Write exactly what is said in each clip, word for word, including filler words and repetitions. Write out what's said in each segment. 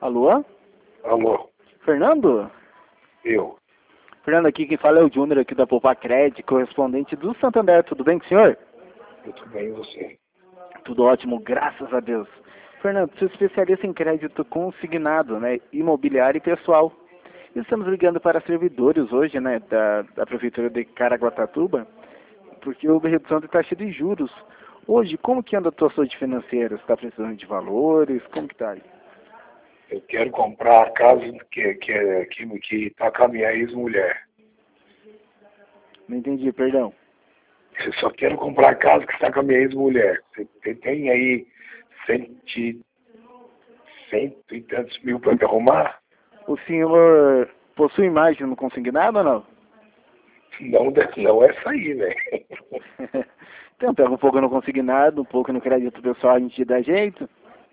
Alô? Alô, Fernando? eu. Fernando, aqui quem fala é o Júnior aqui da Poupa Cred, correspondente do Santander. Tudo bem com o senhor? Muito bem, e você? Tudo ótimo, graças a Deus. Fernando, sou especialista em crédito consignado, né, imobiliário e pessoal. E estamos ligando para servidores hoje, né, da, da Prefeitura de Caraguatatuba, porque houve redução de taxa de juros. Hoje, como que anda a tua saúde financeira? Você está precisando de valores? Como que está aí? Eu quero comprar a casa que que é que que tá com a minha ex-mulher. Não entendi, perdão. Eu só quero comprar a casa que está com a minha ex-mulher. Você tem aí cento, cento e tantos mil para me arrumar? O senhor possui imagem no consignado ou não? Não, não é essa aí, né? Então, pega um pouco no consignado, um pouco no crédito pessoal, a gente dá jeito.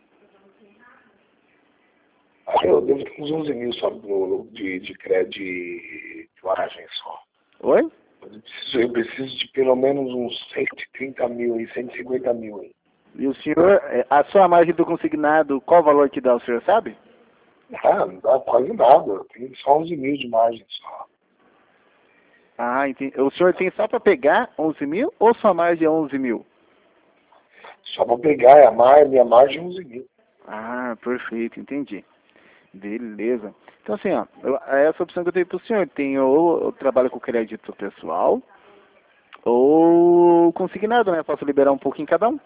Ah, eu devo ter uns onze mil só no, de, de crédito de margem só. Oi? Mas eu preciso, eu preciso de pelo menos uns cento e trinta mil aí, cento e cinquenta mil aí. E o senhor, a sua margem do consignado, qual valor que dá, o senhor sabe? Ah, não dá quase nada. Eu tenho só onze mil de margem só. Ah, entendi. O senhor tem só para pegar onze mil ou sua margem é onze mil? Só para pegar a mar, minha margem é onze mil. Ah, perfeito, entendi. Beleza. Então assim, ó, eu- essa opção que eu tenho para o senhor, tem ou eu trabalho com crédito pessoal, ou consignado, né? Posso liberar um pouco em cada um.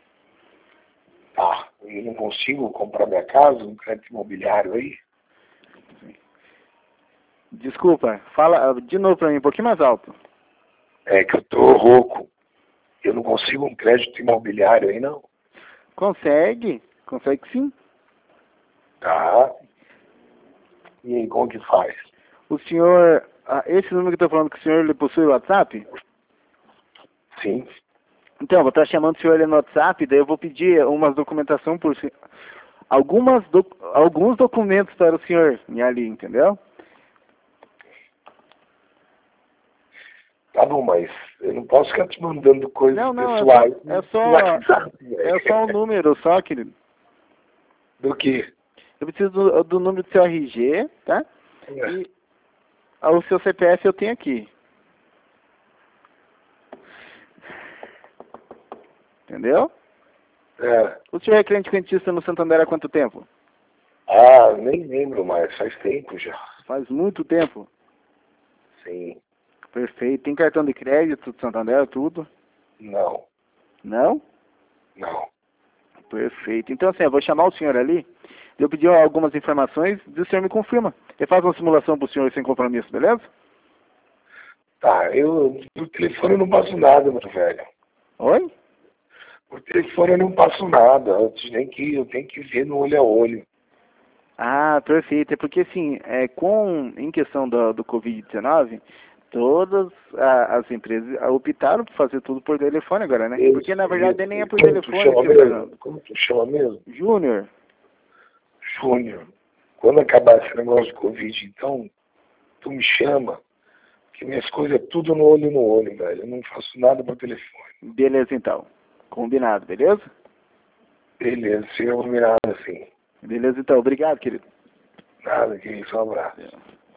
Tá, eu não consigo comprar minha casa, um crédito imobiliário aí. Desculpa, fala de novo para mim, um pouquinho mais alto. É que eu tô rouco. Eu não consigo um crédito imobiliário aí, não. Consegue, consegue sim. Tá. E aí, como que faz? O senhor, ah, esse número que eu estou falando que o senhor ele possui o WhatsApp? Sim. Então, eu vou estar chamando o senhor ali no WhatsApp, daí eu vou pedir umas documentação por si- algumas doc, alguns documentos para o senhor ali, entendeu? Tá bom, mas eu não posso ficar te mandando coisas Não, não, é pessoais. só, é no só, WhatsApp, é só um velho. número só, querido. Do que? Eu preciso do, do número do seu R G, tá? É. E ah, o seu C P F eu tenho aqui. Entendeu? É. O senhor é cliente rentista no Santander há quanto tempo? Ah, nem lembro mais, faz tempo já. Faz muito tempo. Sim. Perfeito. Tem cartão de crédito do Santander, tudo? Não, Não? não. Perfeito. Então assim, eu vou chamar o senhor ali. Eu pedi algumas informações e o senhor me confirma. Eu faço uma simulação para o senhor sem compromisso, beleza? Tá, eu por telefone eu não passo nada, meu velho. Oi? Por telefone eu não passo nada. Eu tenho que, eu tenho que ver no olho a olho. Ah, perfeito. É porque assim, é, com, em questão do, do covid dezenove, todas a, as empresas optaram por fazer tudo por telefone agora, né? Isso, Porque na verdade isso. nem é por Como tu telefone, chama seu mesmo? Fernando. Como tu chama mesmo? Júnior. Júnior. Quando acabar esse negócio de Covid, então, tu me chama, que minhas coisas é tudo no olho no olho, velho. Eu não faço nada por telefone. Beleza então. Combinado, beleza? Beleza, se eu combinado assim. Beleza então. Obrigado, querido. Nada, que isso, um abraço. É.